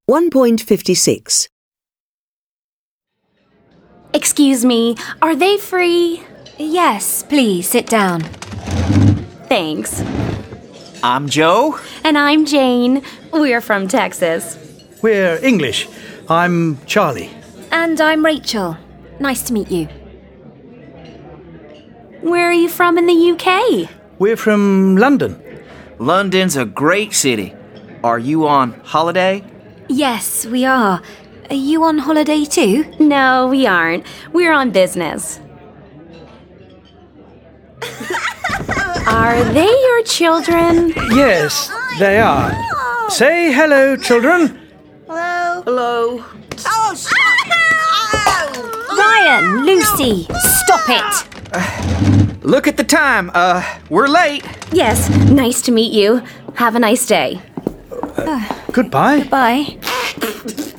1.56. Excuse me, are they free? Yes, please, sit down. Thanks. I'm Joe. And I'm Jane. We're from Texas. We're English. I'm Charlie. And I'm Rachel. Nice to meet you. Where are you from in the UK? We're from London. London's a great city. Are you on holiday? Yes, we are. Are you on holiday too? No, we aren't. We're on business. Are they your children? Yes, they are. Say hello, children. Hello. Ryan, Lucy, stop it! Look at the time. We're late. Yes, nice to meet you. Have a nice day. Goodbye. Bye.